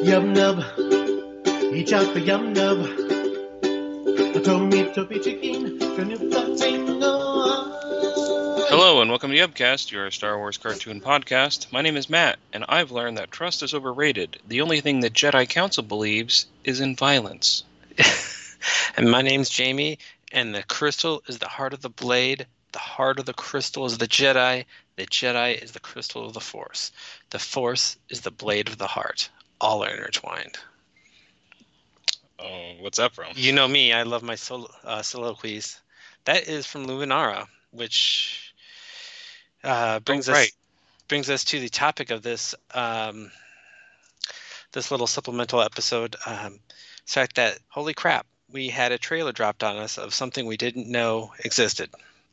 Yum nub, each out the yum nub. A toppy chicken, Hello and welcome to Yubcast, your Star Wars cartoon podcast. My name is Matt, and I've learned that trust is overrated. The only thing the Jedi Council believes is in violence. And my name's Jamie, and the crystal is the heart of the blade. The heart of the crystal is the Jedi. The Jedi is the crystal of the Force. The Force is the blade of the heart. All are intertwined. Oh, what's that from? You know me. I love my soliloquies. That is from Luminara, which brings us to the topic of this this little supplemental episode. The fact that, holy crap, we had a trailer dropped on us of something we didn't know existed.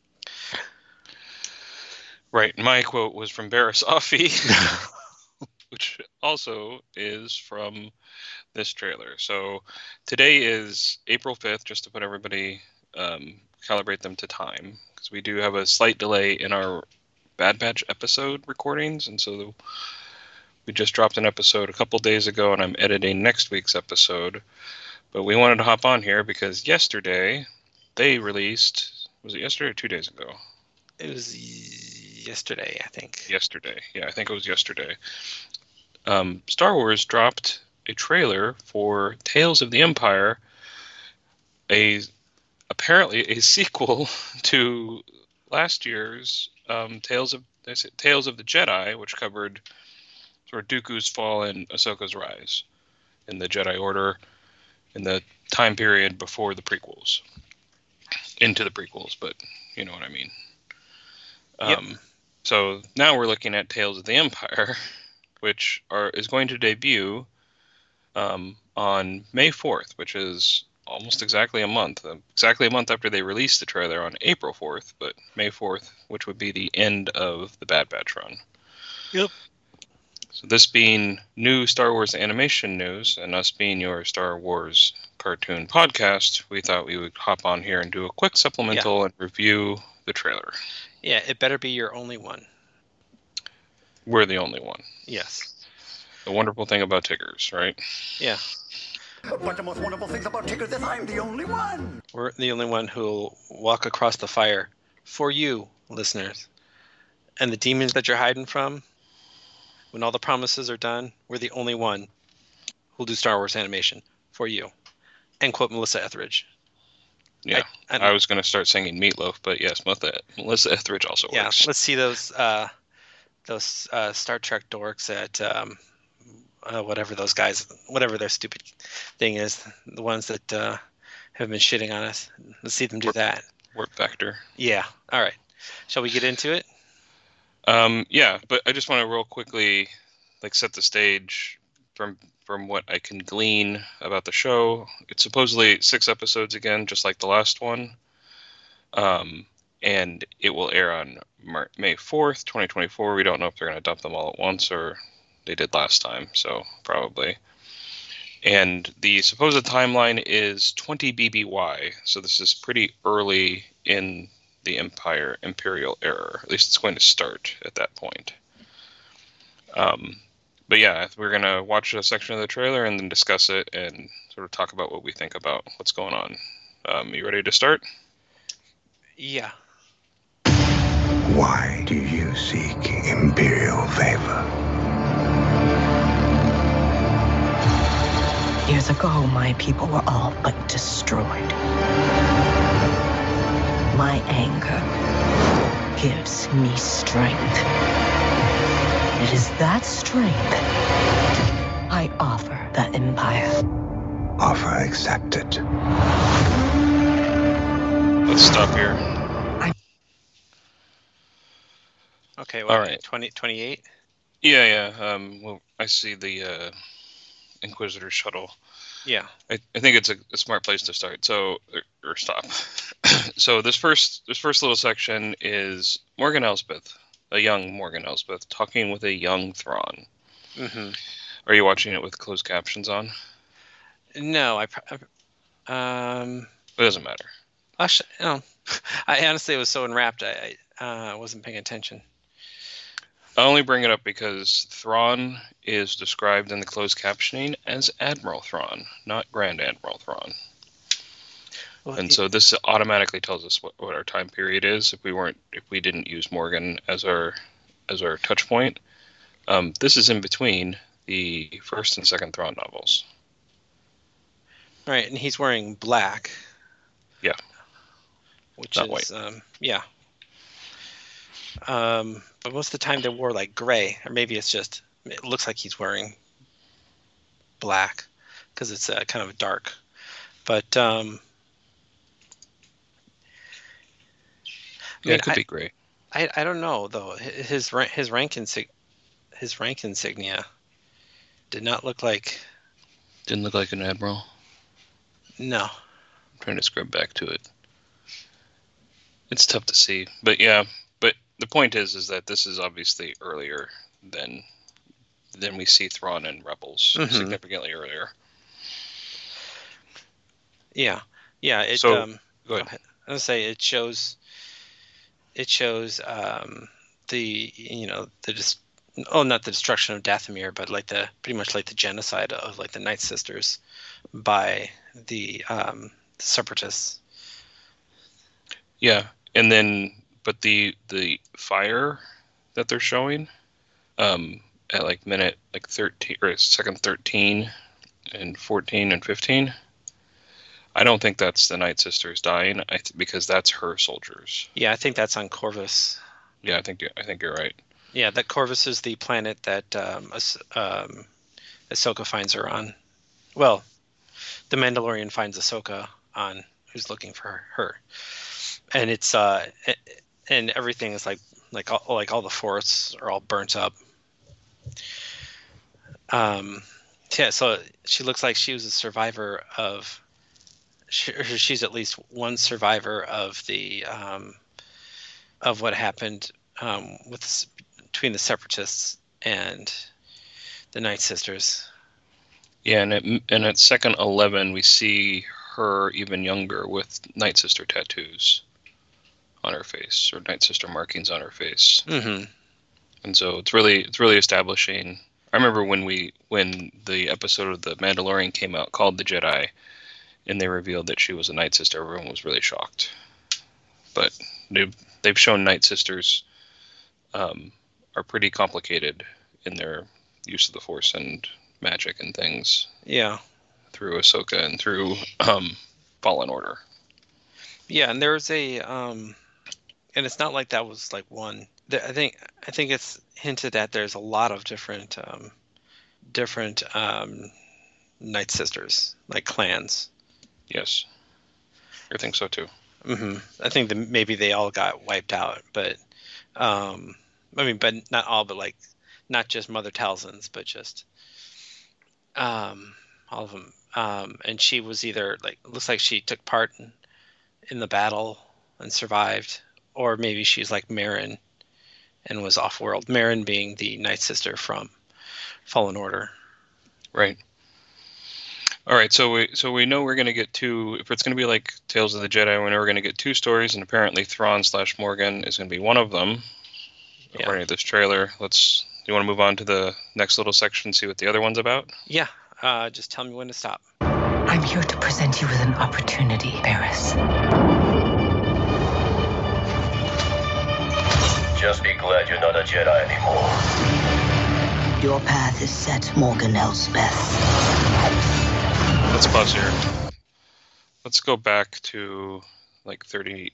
Right. My quote was from Barriss Offee, which also is from this trailer. So today is April 5th, just to put everybody, calibrate them to time, because we do have a slight delay in our Bad Batch episode recordings, and so we just dropped an episode a couple days ago, and I'm editing next week's episode. But we wanted to hop on here because yesterday they released, was it yesterday or 2 days ago? It was yesterday, I think. Yesterday. Yeah, I think it was yesterday. Star Wars dropped a trailer for Tales of the Empire, apparently a sequel to last year's Tales of the Jedi, which covered sort of Dooku's fall and Ahsoka's rise in the Jedi Order in the time period before the prequels. Into the prequels, but you know what I mean. Yep. So now we're looking at Tales of the Empire, which is going to debut on May 4th, which is almost exactly a month. Exactly a month after they released the trailer on April 4th, but May 4th, which would be the end of the Bad Batch run. Yep. So this being new Star Wars animation news, and us being your Star Wars cartoon podcast, we thought we would hop on here and do a quick supplemental and review the trailer. Yeah, it better be your only one. We're the only one. Yes. The wonderful thing about Tiggers, right? Yeah. But the most wonderful thing about Tiggers is I'm the only one. We're the only one who'll walk across the fire for you, listeners. And the demons that you're hiding from, when all the promises are done, we're the only one who'll do Star Wars animation for you. And quote Melissa Etheridge. Yeah, I was going to start singing Meatloaf, but yes, Melissa Etheridge also works. Yeah, let's see those Star Trek dorks at whatever those guys, whatever their stupid thing is, the ones that have been shitting on us. Let's see them do that. Warp Factor. Yeah. All right. Shall we get into it? Yeah, but I just want to real quickly set the stage from what I can glean about the show. It's supposedly 6 episodes again, just like the last one. And it will air on May 4th, 2024. We don't know if they're going to dump them all at once or they did last time, so probably. And the supposed timeline is 20 BBY, so this is pretty early in the Imperial era. At least it's going to start at that point. But yeah, we're going to watch a section of the trailer and then discuss it and sort of talk about what we think about what's going on. You ready to start? Yeah. Why do you seek Imperial favor? Years ago, my people were all but destroyed. My anger gives me strength. It is that strength I offer the Empire. Offer accepted. Let's stop here. Okay, well, all right. 28? Yeah. Well, I see the Inquisitor shuttle. Yeah. I think it's a smart place to start. So, or stop. So this first little section is Morgan Elsbeth, a young Morgan Elsbeth, talking with a young Thrawn. Mm-hmm. Are you watching it with closed captions on? No, It doesn't matter. I honestly was so enwrapped, I wasn't paying attention. I only bring it up because Thrawn is described in the closed captioning as Admiral Thrawn, not Grand Admiral Thrawn. Well, And so this automatically tells us what our time period is if we didn't use Morgan as our touch point. This is in between the first and second Thrawn novels. right, and he's wearing black. Yeah. Which Not is white. yeah. But most of the time they wore like gray, or maybe it looks like he's wearing black because it's kind of dark. But It could be gray. I don't know though. His rank insignia did not look like. Didn't look like an admiral. No. I'm trying to scrub back to it. It's tough to see, but yeah. But the point is that this is obviously earlier than we see Thrawn and Rebels, Mhm. significantly earlier. Yeah. It So, go ahead. I was gonna say it shows not the destruction of Dathomir, but like pretty much like the genocide of like the Night Sisters by the Separatists. Yeah, and then but the fire that they're showing at like minute like 13 or second 13 and 14 and 15, I don't think that's the Night Sisters dying. Because that's her soldiers. Yeah, I think that's on Corvus. Yeah, I think you're right. Yeah, that Corvus is the planet that Ahsoka finds her on. Well, the Mandalorian finds Ahsoka on, who's looking for her, and it's and everything is like all the forests are all burnt up. Yeah, so she looks like she was a survivor of. She's at least one survivor of the of what happened between the Separatists and the Night Sisters. Yeah, and at second 11 we see her even younger with Night Sister tattoos on her face, or Night Sister markings on her face. Mm-hmm. And so it's really establishing. I remember when the episode of The Mandalorian came out called The Jedi, and they revealed that she was a Night Sister, everyone was really shocked. But they've shown Night Sisters are pretty complicated in their use of the Force and magic and things. Yeah. Through Ahsoka and through Fallen Order. Yeah, and there's and it's not like that was like one. I think it's hinted at there's a lot of different Night Sisters, like clans. Yes, I think so too. Mm-hmm. I think that maybe they all got wiped out, but but not all, but like not just Mother Talzin's, but just all of them. And she was either like, looks like she took part in the battle and survived, or maybe she's like Merrin and was off-world. Merrin being the Night Sister from Fallen Order. Right. All right, so we know we're going to get two. If it's going to be like Tales of the Jedi, we know we're going to get two stories, and apparently Thrawn/Morgan is going to be one of them, according to this trailer. Do you want to move on to the next little section and see what the other one's about? Yeah, just tell me when to stop. I'm here to present you with an opportunity, Barriss. Just be glad you're not a Jedi anymore. Your path is set, Morgan Elsbeth. Let's pause here. Let's go back to like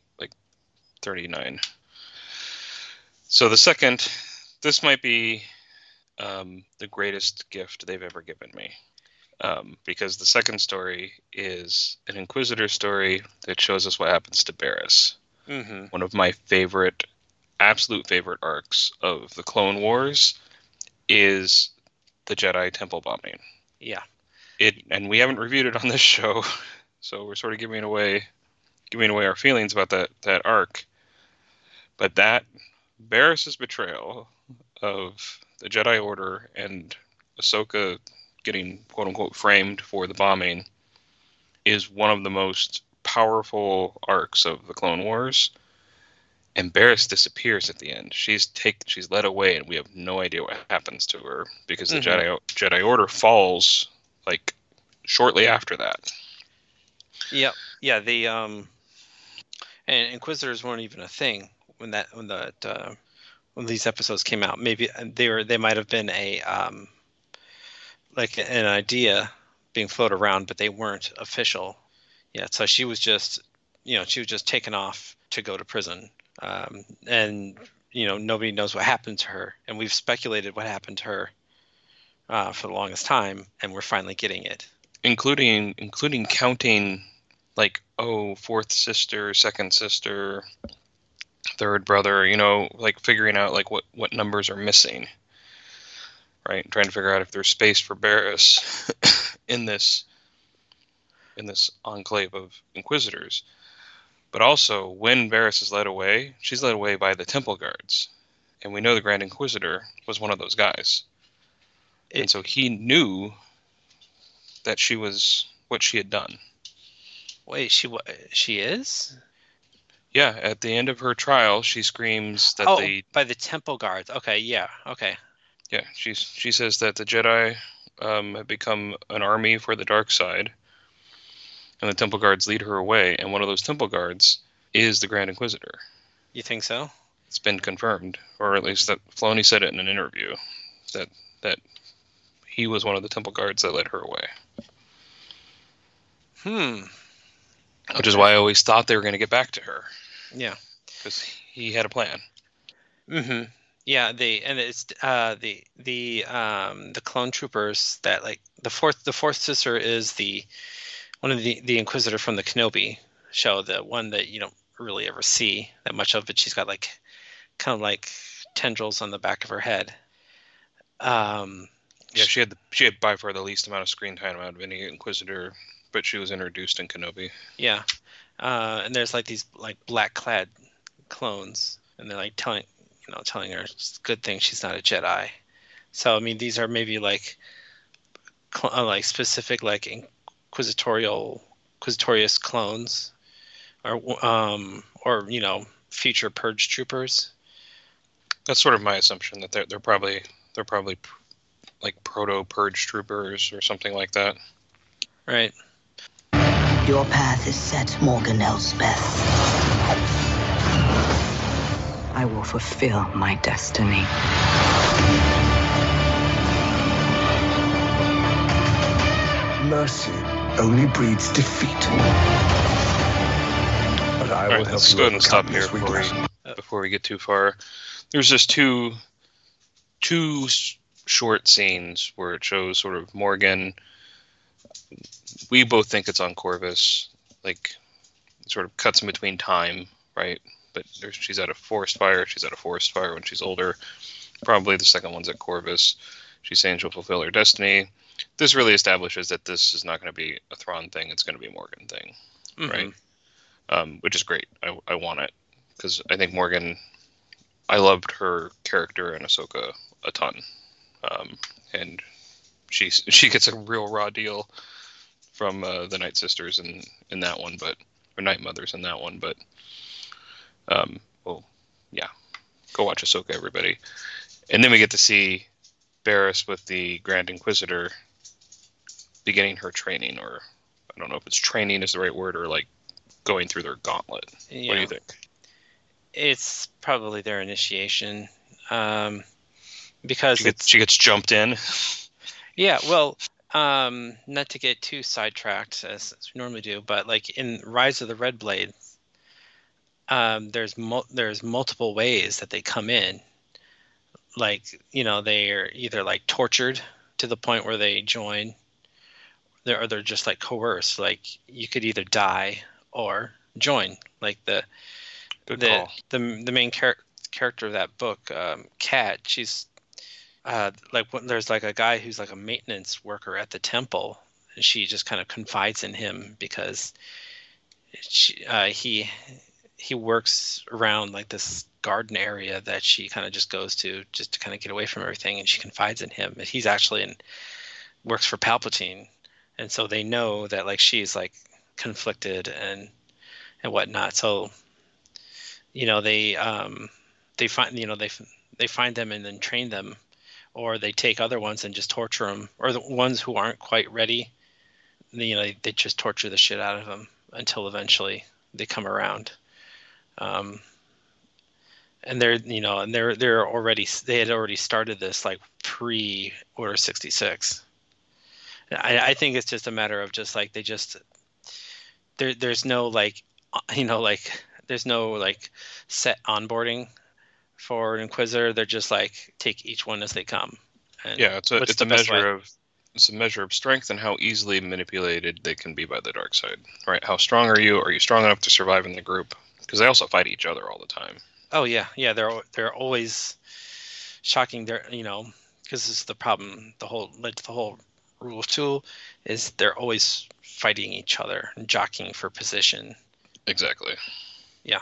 39. So this might be the greatest gift they've ever given me. Because the second story is an Inquisitor story that shows us what happens to Barriss. Mm-hmm. One of my absolute favorite arcs of the Clone Wars is the Jedi Temple bombing. Yeah. And we haven't reviewed it on this show, so we're sort of giving away our feelings about that arc. But that Barriss's betrayal of the Jedi Order and Ahsoka getting quote unquote framed for the bombing is one of the most powerful arcs of the Clone Wars. And Barriss disappears at the end. She's led away, and we have no idea what happens to her because the Jedi Order falls like shortly after that. Yep. Yeah. The and Inquisitors weren't even a thing when these episodes came out. Maybe they might have been a like an idea being floated around, but they weren't official. Yeah. So she was just taken off to go to prison. And nobody knows what happened to her, and we've speculated what happened to her for the longest time, and we're finally getting it, including counting like fourth sister, second sister, third brother, like figuring out like what numbers are missing, right? Trying to figure out if there's space for Barriss in this enclave of Inquisitors. But also, when Barriss is led away, she's led away by the Temple Guards. And we know the Grand Inquisitor was one of those guys. And so he knew that she was what she had done. Wait, she is? Yeah, at the end of her trial, she screams that by the Temple Guards. Okay, yeah, okay. Yeah, she says that the Jedi have become an army for the dark side. And the Temple Guards lead her away, and one of those Temple Guards is the Grand Inquisitor. You think so? It's been confirmed, or at least that Filoni said it in an interview, that he was one of the Temple Guards that led her away. Which is why I always thought they were going to get back to her. Yeah. Because he had a plan. Mm-hmm. Yeah, it's the clone troopers that, like, the fourth sister is one of the Inquisitor from the Kenobi show, the one that you don't really ever see that much of, but she's got like kind of like tendrils on the back of her head. Yeah, she had by far the least amount of screen time out of any Inquisitor, but she was introduced in Kenobi. Yeah, and there's like these like black clad clones, and they're like telling her it's a good thing she's not a Jedi. So I mean, these are maybe like specific like Inquisitorious clones, or future Purge troopers. That's sort of my assumption, that they're probably like proto Purge troopers or something like that. Right. Your path is set, Morgan Elsbeth. I will fulfill my destiny. Mercy only breeds defeat. But I will help let's you go ahead and stop overcome here this weakness. before we get too far. There's just two short scenes where it shows sort of Morgan. We both think it's on Corvus, like it sort of cuts in between time, right? But she's at a forest fire. She's at a forest fire when she's older. Probably the second one's at Corvus. She's saying she'll fulfill her destiny. This really establishes that this is not going to be a Thrawn thing. It's going to be a Morgan thing, right? Which is great. I want it because I think Morgan. I loved her character in Ahsoka a ton, and she gets a real raw deal from the Night Sisters in that one, or Night Mothers in that one. But well, yeah, go watch Ahsoka, everybody, and then we get to see Barriss with the Grand Inquisitor beginning her training, or I don't know if it's training is the right word, or like going through their gauntlet. Yeah. What do you think? It's probably their initiation, because she gets jumped in. Yeah, well, not to get too sidetracked as we normally do, but like in Rise of the Red Blade, there's multiple ways that they come in. Like, they are either like tortured to the point where they join, or they're just like coerced. Like you could either die or join. Like the main character of that book, Kat, she's like when there's like a guy who's like a maintenance worker at the temple, and she just kind of confides in him because he works around like this garden area that she kind of just goes to just to kind of get away from everything, and she confides in him. And he's actually works for Palpatine, and so they know that like she's like conflicted and whatnot. So they find they find them and then train them, or they take other ones and just torture them, or the ones who aren't quite ready, they just torture the shit out of them until eventually they come around. And they had already started this like pre-Order 66. I think it's just a matter of just like there's no like there's no like set onboarding for an Inquisitor. They're just like take each one as they come. And yeah, it's a measure of strength and how easily manipulated they can be by the dark side. Right? How strong are you? Are you strong enough to survive in the group? Because they also fight each other all the time. Oh yeah. They're always shocking. Because this is the problem. The whole rule of two is they're always fighting each other and jockeying for position. Exactly. Yeah.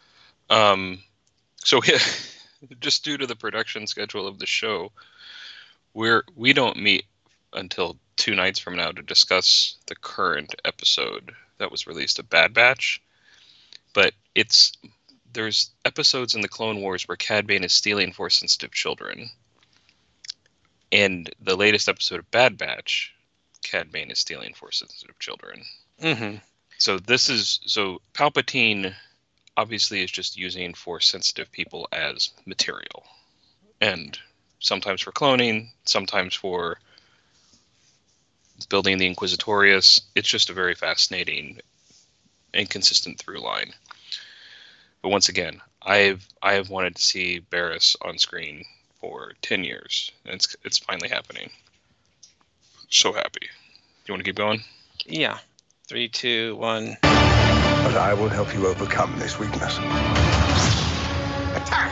So just due to the production schedule of the show, we don't meet until 2 nights from now to discuss the current episode that was released of Bad Batch. But there's episodes in the Clone Wars where Cad Bane is stealing Force-sensitive children. And the latest episode of Bad Batch, Cad Bane is stealing Force-sensitive children. Mm-hmm. So Palpatine obviously is just using Force-sensitive people as material. And sometimes for cloning, sometimes for building the Inquisitorius. It's just a very fascinating and consistent through line. But once again, I have wanted to see Barriss on screen for 10 years. And it's finally happening. So happy. You want to keep going? Yeah. 3, 2, 1. But I will help you overcome this weakness. Attack!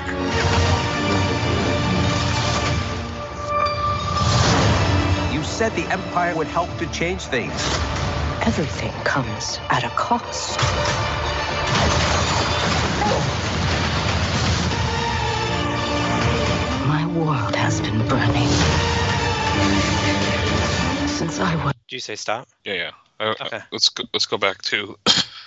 You said the Empire would help to change things. Everything comes at a cost. My world has been burning since I was. Did you say stop? Yeah. Okay. Let's go back to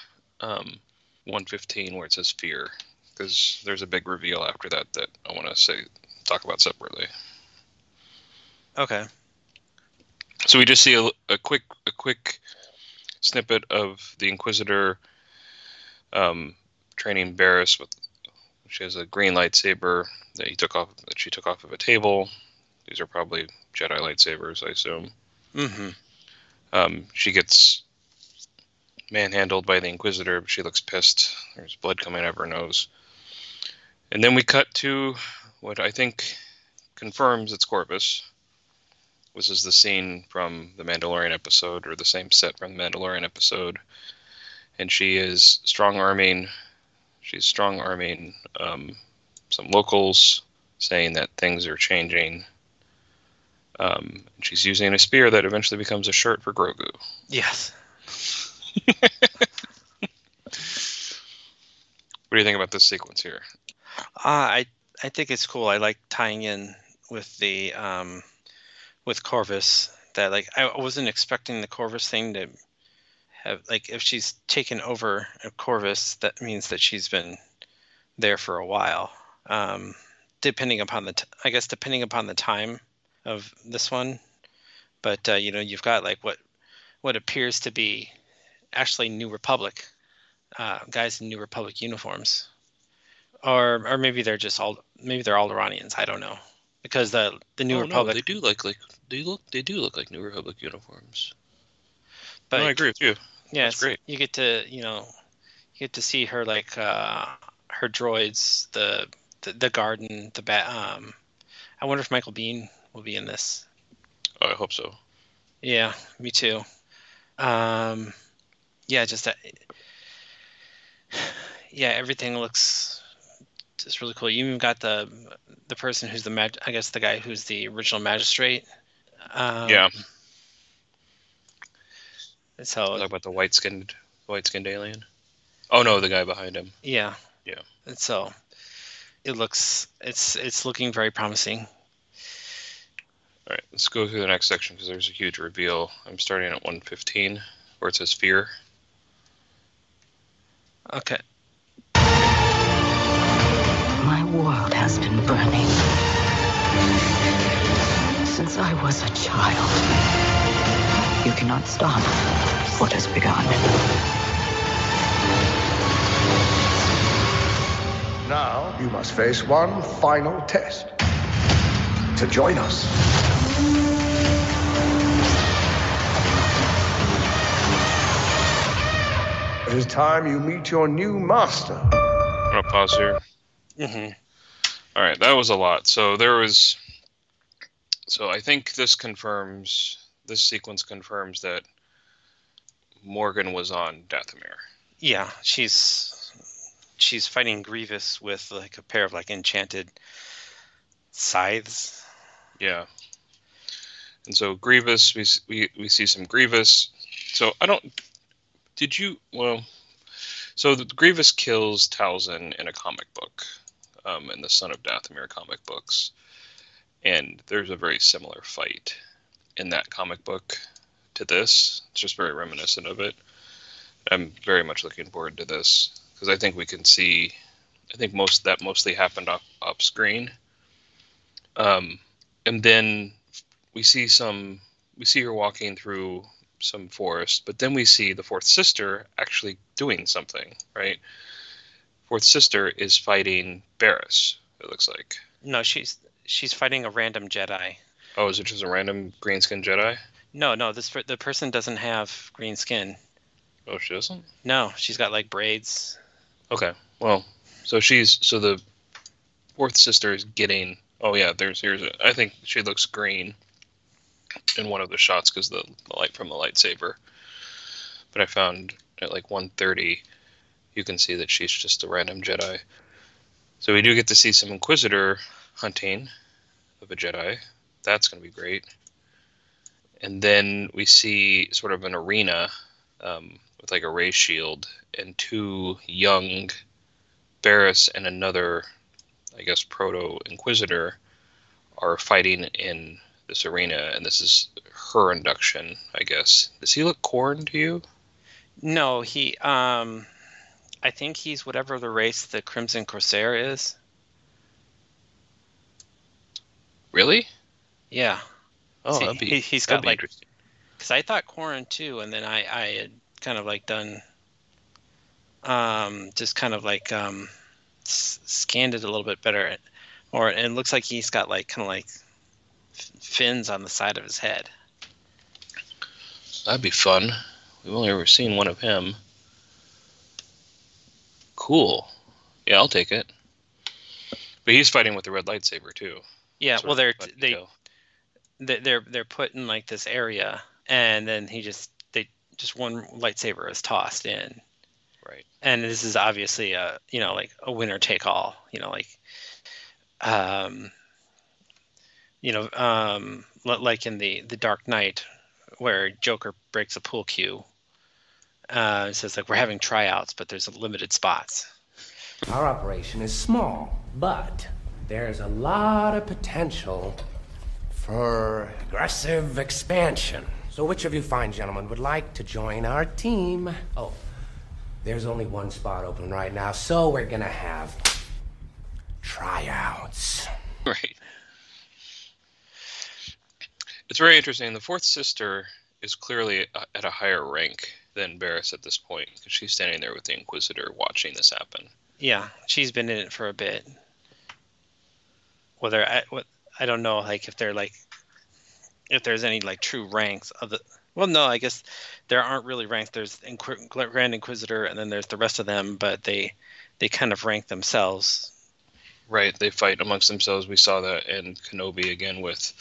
115 where it says fear, because there's a big reveal after that I want to talk about separately. Okay. So we just see a quick snippet of the Inquisitor training Barriss with. She has a green lightsaber that she took off of a table. These are probably Jedi lightsabers, I assume. Mm-hmm. She gets manhandled by the Inquisitor, but she looks pissed. There's blood coming out of her nose. And then we cut to what I think confirms it's Corvus. This is the scene from the Mandalorian episode, or the same set from the Mandalorian episode. And she is strong-arming some locals, saying that things are changing. She's using a spear that eventually becomes a shirt for Grogu. Yes. What do you think about this sequence here? I think it's cool. I like tying in with the with Corvus. That like I wasn't expecting the Corvus thing to have, like, if she's taken over a Corvus, that means that she's been there for a while. Depending upon the time of this one, but you've got like what appears to be actually New Republic guys in New Republic uniforms, or maybe they're Alderaanians. I don't know, because the New Republic. They do look like New Republic uniforms. But no, I agree with you. Yeah, that's great. You get to see her like her droids, the garden, the bat. I wonder if Michael Biehn will be in this. Oh, I hope so. Yeah, me too. Yeah, just that. Yeah, everything looks just really cool. You even got the person who's the guy who's the original magistrate. Yeah. So talk about the white skinned alien. Oh no, the guy behind him. Yeah. Yeah. And so it's looking very promising. All right, let's go through the next section because there's a huge reveal. I'm starting at 115 where it says fear. Okay. world has been burning since I was a child. You cannot stop what has begun. Now you must face one final test. To join us. It is time you meet your new master. I'm gonna pause here. Mm-hmm. All right, that was a lot. So I think this sequence confirms that Morgan was on Dathomir. Yeah, she's fighting Grievous with like a pair of like enchanted scythes. Yeah. And so Grievous, we see some Grievous. So so the Grievous kills Talzin in a comic book, in the Son of Dathomir comic books. And there's a very similar fight in that comic book to this. It's just very reminiscent of it. I'm very much looking forward to this because I think we can see. I think that mostly happened off screen, and then we see her walking through some forest, but then we see the fourth sister actually doing something. Right, fourth sister is fighting Barriss. It looks like. No, she's fighting a random Jedi. Oh, is it just a random green skin Jedi? No, the person doesn't have green skin. Oh, she doesn't? No, she's got like braids. Okay. Well, so the fourth sister is getting. Oh yeah, I think she looks green in one of the shots because the light from the lightsaber. But I found at like 1:30, you can see that she's just a random Jedi. So we do get to see some Inquisitor hunting of a Jedi. That's going to be great. And then we see sort of an arena with like a ray shield, and two young Barriss and another, I guess, proto-Inquisitor are fighting in this arena, and this is her induction, I guess. Does he look Khorne to you? No, he, I think he's whatever the race the Crimson Corsair is. Really? Yeah. Oh, See, he's got like, interesting. because I thought Khorne too, and then I had kind of like done, just kind of like scanned it a little bit better, and it looks like he's got like kind of like fins on the side of his head. That'd be fun. We've only ever seen one of him. Cool. Yeah, I'll take it. But he's fighting with the red lightsaber too. Yeah, Sort well, of they're put in like this area, and then just one lightsaber is tossed in. Right. And this is obviously like a winner take all, like in the Dark Knight where Joker breaks a pool cue. It says like we're having tryouts, but there's limited spots. Our operation is small, but there's a lot of potential for aggressive expansion. So which of you fine gentlemen would like to join our team? Oh, there's only one spot open right now, so we're gonna have tryouts. Right. It's very interesting. The fourth sister is clearly at a higher rank than Barriss at this point, because she's standing there with the Inquisitor watching this happen. Yeah, she's been in it for a bit. I don't know, like if there's any like true ranks of the. Well, no, I guess there aren't really ranks. There's Grand Inquisitor, and then there's the rest of them, but they kind of rank themselves. Right, they fight amongst themselves. We saw that in Kenobi again with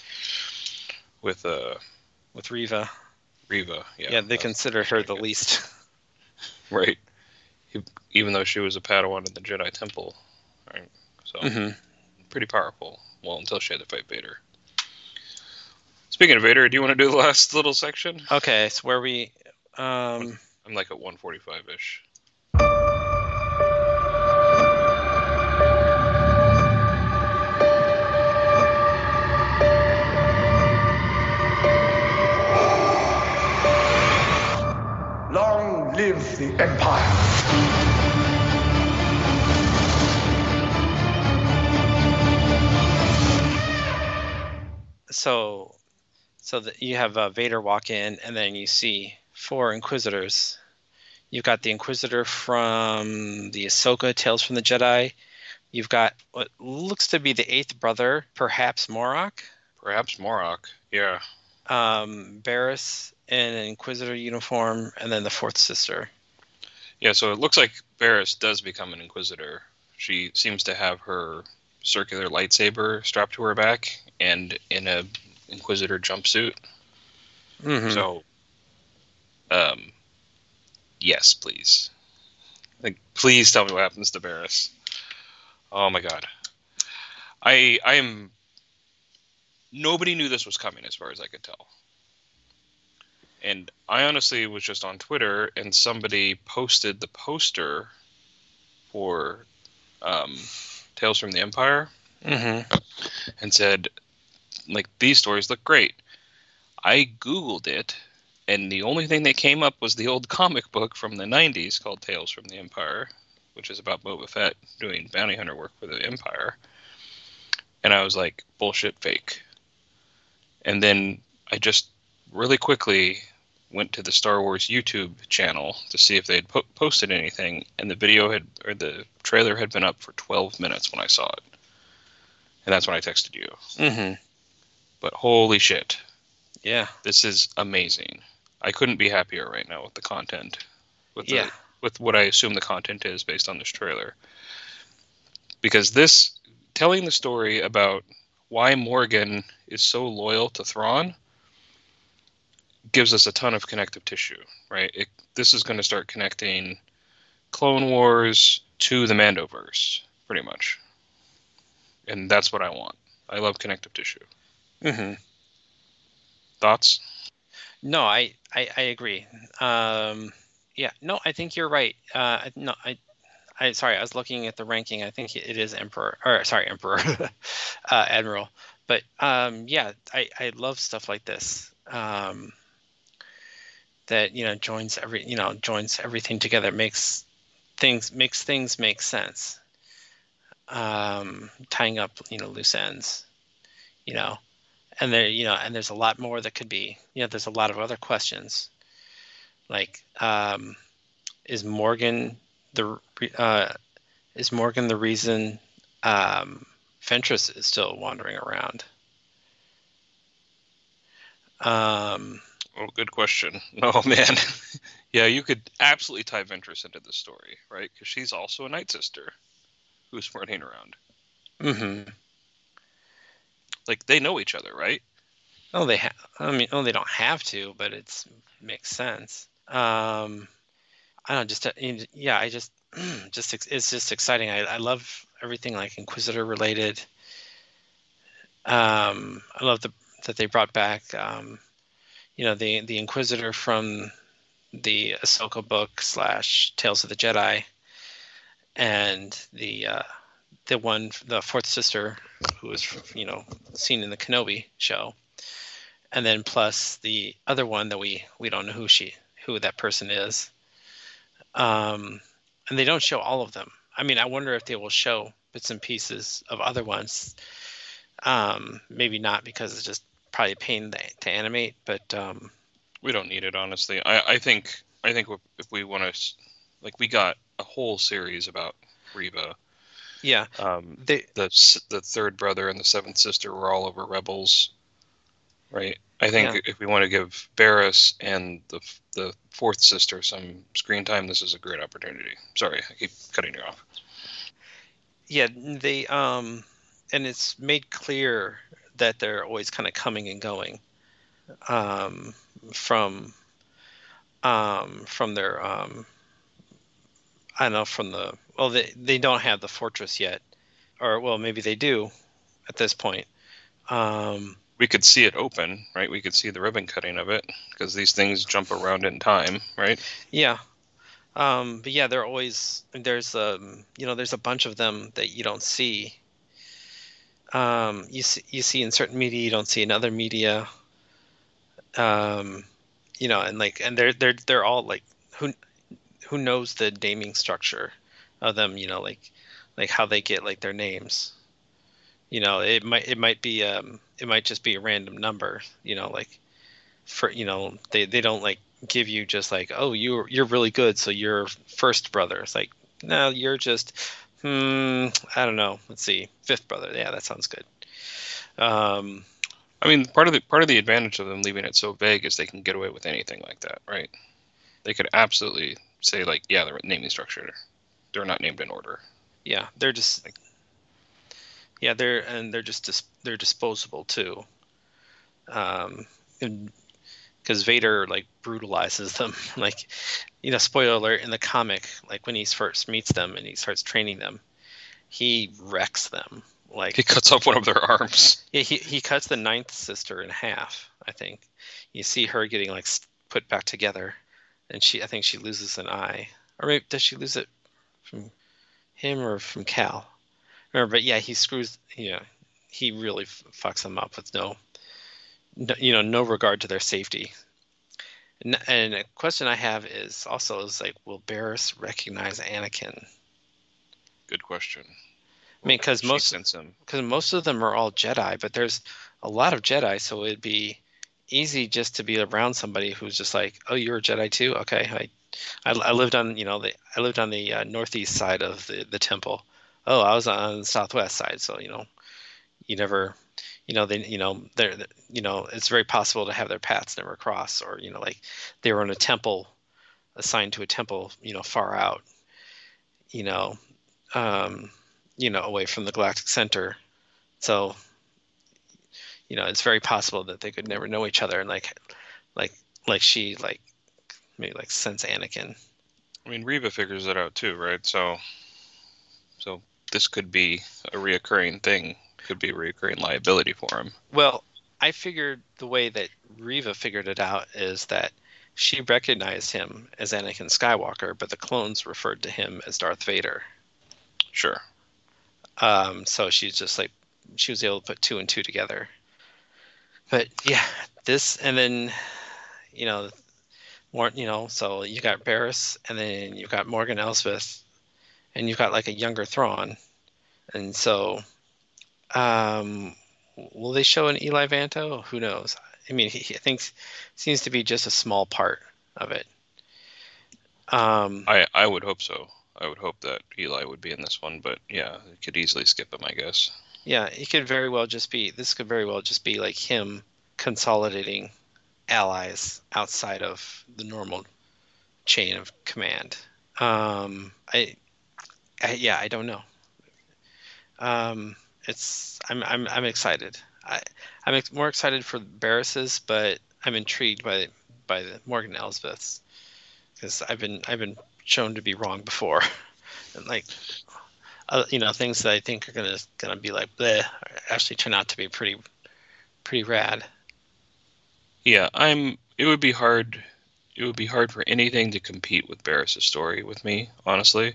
Reva. Reva, yeah. Yeah, they consider her the least. Right. Even though she was a Padawan in the Jedi Temple, right? So pretty powerful. Well, until she had to fight Vader. Speaking of Vader, do you want to do the last little section? Okay, so where we... I'm like at 145-ish. Long live the Empire. so that you have Vader walk in, and then you see 4 Inquisitors. You've got the Inquisitor from the Ahsoka Tales from the Jedi. You've got what looks to be the 8th brother, perhaps Morok. Perhaps Morok. Yeah. Barriss in an Inquisitor uniform, and then the 4th sister. Yeah, so it looks like Barriss does become an Inquisitor. She seems to have her circular lightsaber strapped to her back and in a Inquisitor jumpsuit. Mm-hmm. So, yes, please. Like, please tell me what happens to Barriss. Oh my god. I am... Nobody knew this was coming as far as I could tell. And I honestly was just on Twitter, and somebody posted the poster for Tales from the Empire, and said, like, these stories look great. I Googled it, and the only thing that came up was the old comic book from the 90s called Tales from the Empire, which is about Boba Fett doing bounty hunter work for the Empire. And I was like, bullshit, fake. And then I just really quickly went to the Star Wars YouTube channel to see if they had posted anything, and the trailer had been up for 12 minutes when I saw it. And that's when I texted you. Mm-hmm. But holy shit. Yeah. This is amazing. I couldn't be happier right now with the content. With what I assume the content is based on this trailer. Because this, telling the story about why Morgan is so loyal to Thrawn, gives us a ton of connective tissue, right? This is going to start connecting Clone Wars to the Mandoverse, pretty much. And that's what I want. I love connective tissue. Mm-hmm. Thoughts? No, I agree. Yeah, no, I think you're right. Sorry, I was looking at the ranking. I think it is Emperor, Admiral. But yeah, I love stuff like this. That joins everything together, makes things make sense. Tying up loose ends, and there's a lot more that could be. There's a lot of other questions, like is Morgan the reason Ventress is still wandering around? Oh, good question. Oh, man. Yeah, you could absolutely tie Ventress into the story, right? Because she's also a Night Sister who's running around. Mm-hmm. Like, they know each other, right? Oh, they don't have to, but it makes sense. I don't it's just exciting. I love everything like Inquisitor related. I love that they brought back the Inquisitor from the Ahsoka book / Tales of the Jedi, and the 4th sister who was seen in the Kenobi show, and then plus the other one that we don't know who that person is, and they don't show all of them. I mean, I wonder if they will show bits and pieces of other ones. Maybe not, because it's just probably a pain to animate, but we don't need it, honestly. I think if we want to, like, we got a whole series about Reva. Yeah. The 3rd brother and the 7th sister were all over Rebels, right? I think if we want to give Barriss and the 4th sister some screen time, this is a great opportunity. Sorry, I keep cutting you off. Yeah, they and it's made clear that they're always kind of coming and going from their I don't know, from the they don't have the fortress yet, or well, maybe they do at this point. We could see it open, right? We could see the ribbon cutting of it, because these things jump around in time, right? Yeah. But yeah, they're always, there's a bunch of them that you don't see. You see in certain media, you don't see in other media. And they're all like, who knows the naming structure of them, like how they get like their names. It might be it might just be a random number, like for they don't like give you just like, oh, you're really good, so you're first brother. It's like, no, you're just I don't know. Let's see, fifth brother. Yeah, that sounds good. I mean, part of the advantage of them leaving it so vague is they can get away with anything like that, right? They could absolutely say like, yeah, the naming structure, they're not named in order. Yeah, they're just like, yeah, they're disposable too. Because Vader like brutalizes them, like, spoiler alert, in the comic, like when he first meets them and he starts training them, he wrecks them. Like, he cuts off one of their arms. Yeah, he cuts the ninth sister in half. I think you see her getting like put back together, and I think she loses an eye, or maybe does she lose it from him or from Cal? Remember, but yeah, he screws. Yeah, he really fucks them up with no regard to their safety. And a question I have is like, will Barriss recognize Anakin? Good question. I mean, because most of them are all Jedi, but there's a lot of Jedi, so it'd be easy just to be around somebody who's just like, oh, you're a Jedi too? Okay, I lived on the northeast side of the temple. Oh, I was on the southwest side, so you never, they're it's very possible to have their paths never cross, or like they were in a temple, assigned to a temple, far out, away from the galactic center. So, it's very possible that they could never know each other, and like she maybe sense Anakin. I mean, Reva figures it out too, right? So this could be a reoccurring thing. Could be a reoccurring liability for him. Well, I figured the way that Reva figured it out is that she recognized him as Anakin Skywalker, but the clones referred to him as Darth Vader. Sure. So she's just like, she was able to put 2 and 2 together. But yeah, this, and then, more, so you got Barriss, and then you've got Morgan Elsbeth, and you've got like a younger Thrawn. And so, will they show an Eli Vanto? Who knows? I mean, he thinks seems to be just a small part of it. I would hope so. I would hope that Eli would be in this one, but yeah, it could easily skip him, I guess. Yeah, this could very well just be like him consolidating allies outside of the normal chain of command. I don't know. I'm excited. I'm more excited for Barriss's, but I'm intrigued by the Morgan Elsbeth's, because I've been shown to be wrong before, and like things that I think are gonna be like bleh actually turn out to be pretty rad. Yeah, it would be hard for anything to compete with Barriss' story with me, honestly.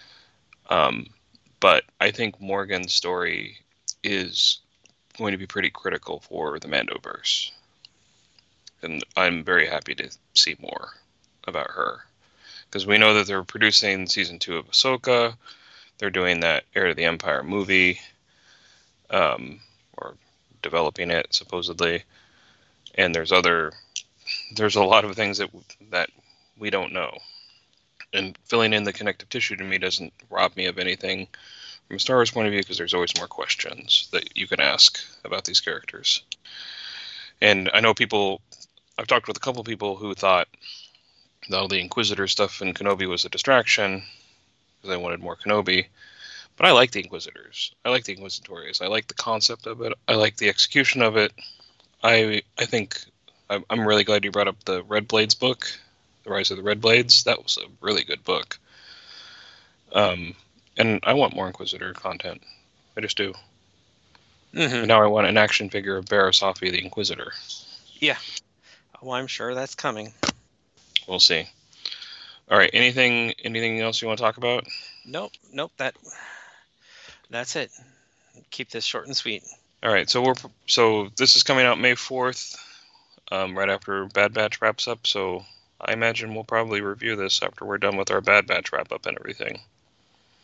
But I think Morgan's story is going to be pretty critical for the Mandoverse, and I'm very happy to see more about her, because we know that they're producing season 2 of Ahsoka. They're doing that Heir to the Empire movie, or developing it supposedly, and there's a lot of things that we don't know. And filling in the connective tissue to me doesn't rob me of anything from a Star Wars point of view, because there's always more questions that you can ask about these characters. And I know I've talked with a couple people who thought that all the Inquisitor stuff in Kenobi was a distraction, because I wanted more Kenobi. But I like the Inquisitors. I like the Inquisitorius. I like the concept of it. I like the execution of it. I think I'm really glad you brought up the Red Blades book, The Rise of the Red Blades. That was a really good book. And I want more Inquisitor content. I just do. Mm-hmm. And now I want an action figure of Barriss Offee, the Inquisitor. Yeah. Well, I'm sure that's coming. We'll see. All right. Anything else you want to talk about? Nope. That's it. Keep this short and sweet. All right. So this is coming out May 4th, right after Bad Batch wraps up. So I imagine we'll probably review this after we're done with our Bad Batch wrap up and everything.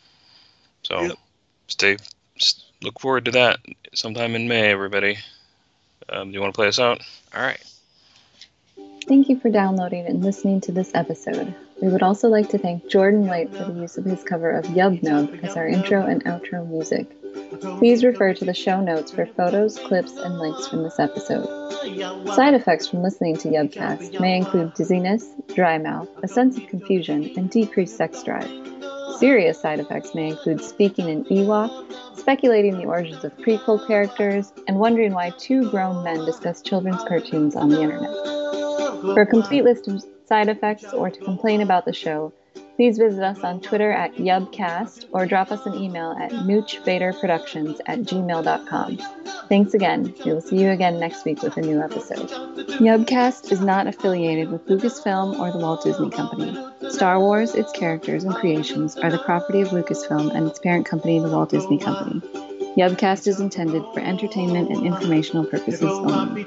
So Look forward to that sometime in May, everybody. Do you want to play us out? All right. Thank you for downloading and listening to this episode. We would also like to thank Jordan White for the use of his cover of Yub Nub as our intro and outro music. Please refer to the show notes for photos, clips, and links from this episode. Side effects from listening to Yubcast may include dizziness, dry mouth, a sense of confusion, and decreased sex drive. Serious side effects may include speaking in Ewok, speculating the origins of prequel characters, and wondering why two grown men discuss children's cartoons on the internet. For a complete list of side effects or to complain about the show, please visit us on Twitter at Yubcast or drop us an email at moochvaderproductions@gmail.com. Thanks again. We will see you again next week with a new episode. Yubcast is not affiliated with Lucasfilm or the Walt Disney Company. Star Wars, its characters, and creations are the property of Lucasfilm and its parent company, the Walt Disney Company. Yubcast is intended for entertainment and informational purposes only.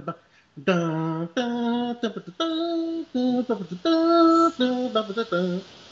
Dun, dun, dun, dun, dun, dun, dun, dun, dun, dun, dun, dun, dun.